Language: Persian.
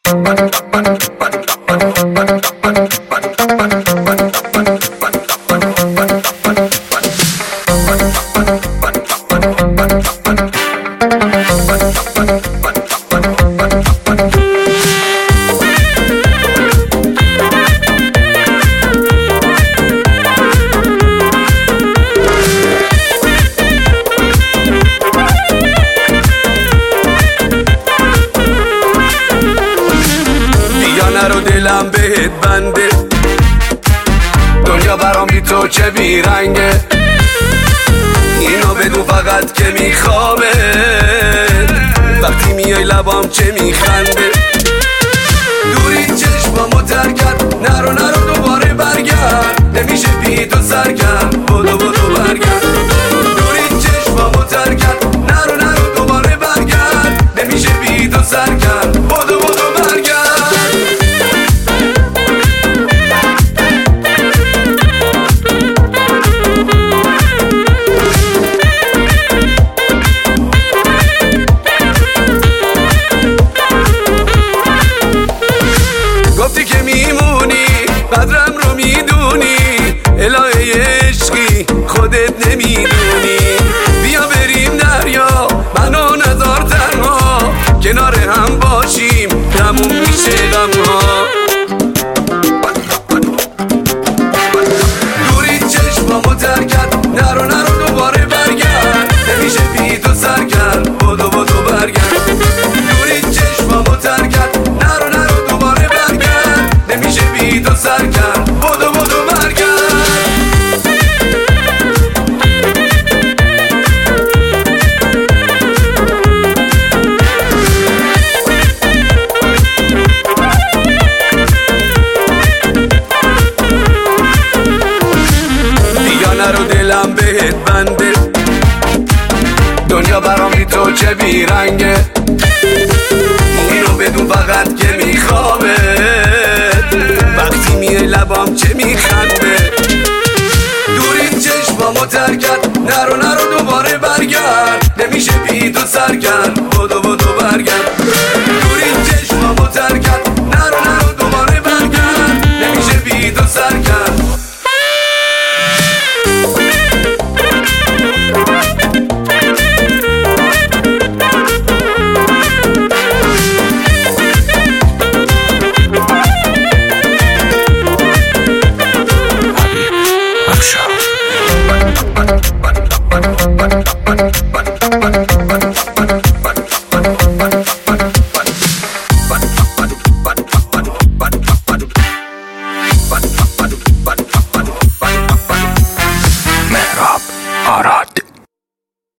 رو دلم بهت بنده، دنیا برام بی تو چه بیرنگه. اینو بدون فقط که میخوابه، وقتی میای لبام چه میخنده. دوری چشمامو تر کرد، نرو دوباره برگرد، نمیشه بی تو سرگرد، بدو برگرد. دوری چشمامو تر کرد، نرو دوباره برگرد، نمیشه بی تو سرگرد، بدو برگرد. گفتی که میمونی، قدرم رو میدونی، الهه عشقی خودت نمیدونی. بیا بریم دریا، منو نذار تنها، کنار هم باشیم تموم میشه غمها. دوری چشمامو تر کرد، نرو دوباره برگرد، نمیشه بی تو سرگرد، بدو برگرد. دوری چشمامو تر کرد، نرو دوباره برگرد، نمیشه بی تو سرگرد، بدو برگرد. رو دلم بهت بنده، دنیا برام بی تو چه بیرنگه. اینو بدون فقط که میخوابه، وقتی میای لبام چه میخنده. دوری چشمامو تر کرد، نرو دوباره برگرد، نمیشه بی تو سرگرد،